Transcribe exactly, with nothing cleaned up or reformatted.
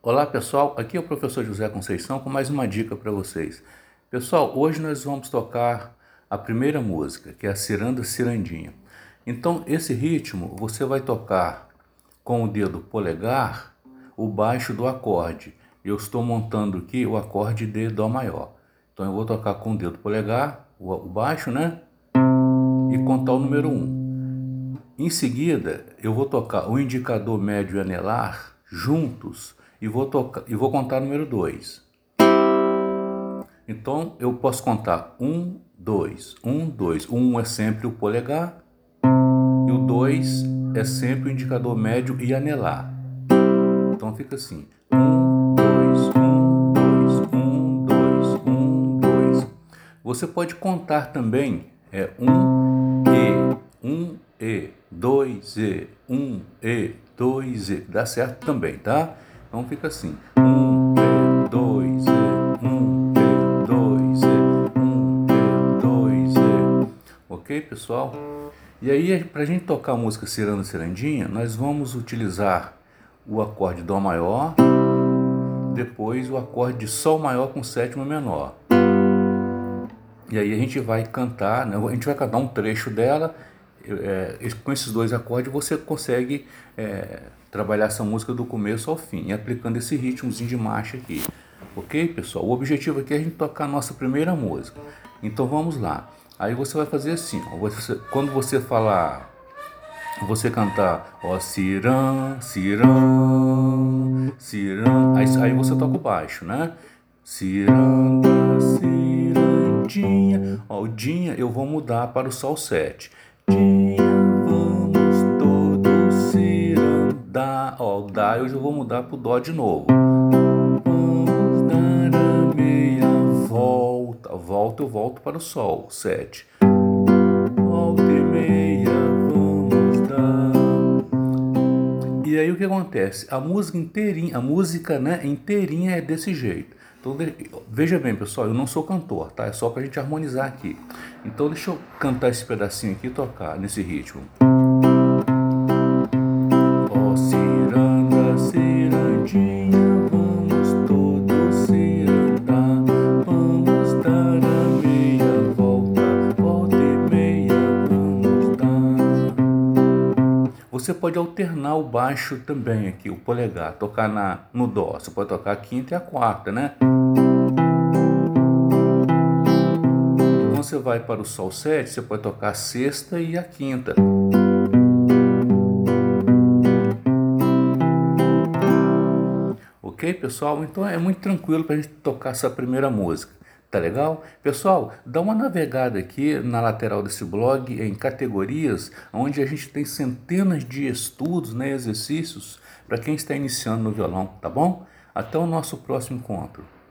Olá pessoal, aqui é o professor José Conceição com mais uma dica para vocês. Pessoal, hoje nós vamos tocar a primeira música, que é a Ciranda Cirandinha. Então esse ritmo você vai tocar com o dedo polegar o baixo do acorde. Eu estou montando aqui o acorde de Dó maior. Então eu vou tocar com o dedo polegar, o baixo, né? E contar o número um. Em seguida eu vou tocar o indicador médio e anelar juntos e vou, tocar, e vou contar o número dois. Então eu posso contar um, dois, um, dois. O um é sempre o polegar e o dois é sempre o indicador médio e anelar. Então fica assim: um, dois, um, dois, um, dois, um, dois. Você pode contar também é um e, um e, dois e, um e, dois e. Dá certo também, tá? Então fica assim: um e, dois e, um e, dois e, um e, dois e. Ok, pessoal? E aí, para a gente tocar a música Ciranda Cirandinha, nós vamos utilizar o acorde Dó maior, depois o acorde de Sol maior com sétima menor. E aí a gente vai cantar, né? A gente vai cantar um trecho dela, é, com esses dois acordes você consegue é, trabalhar essa música do começo ao fim, aplicando esse ritmozinho de marcha aqui. Ok, pessoal? O objetivo aqui é a gente tocar a nossa primeira música. Então vamos lá. Aí você vai fazer assim, ó, você, quando você falar, você cantar, ó, cirã, cirã, cirã, aí, aí você toca o baixo, né? Ciranda, cirandinha. Ó, o dinha eu vou mudar para o sol sete. Dinha, vamos todos cirandar. Ó, o dá eu já vou mudar para o dó de novo. Vamos dar a meia volta. Volta eu volto para o sol, sete. Volta e meia, vamos dar. E aí o que acontece? A música inteirinha, a música, né, inteirinha é desse jeito. Então, veja bem, pessoal, eu não sou cantor, tá? É só pra gente harmonizar aqui. Então deixa eu cantar esse pedacinho aqui e tocar nesse ritmo. Ó, ciranda, cirandinha, vamos todos cirandar. Vamos dar a meia volta, volta e meia, vamos dar. Você pode alternar o baixo também aqui, o polegar, tocar na, no dó. Você pode tocar a quinta e a quarta, né? Quando você vai para o sol sete, você pode tocar a sexta e a quinta. Ok, pessoal? Então é muito tranquilo para a gente tocar essa primeira música. Tá legal? Pessoal, dá uma navegada aqui na lateral desse blog em categorias, onde a gente tem centenas de estudos, né, exercícios para quem está iniciando no violão, tá bom? Até o nosso próximo encontro.